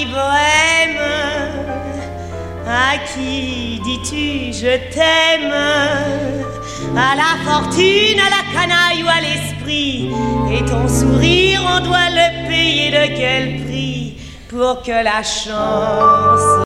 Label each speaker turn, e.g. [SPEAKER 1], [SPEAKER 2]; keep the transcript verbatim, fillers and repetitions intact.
[SPEAKER 1] l'ivrème. À qui dis-tu je t'aime? À la fortune, à la canaille ou à l'esprit? Et ton sourire, on doit le payer de quel prix? Pour que la chance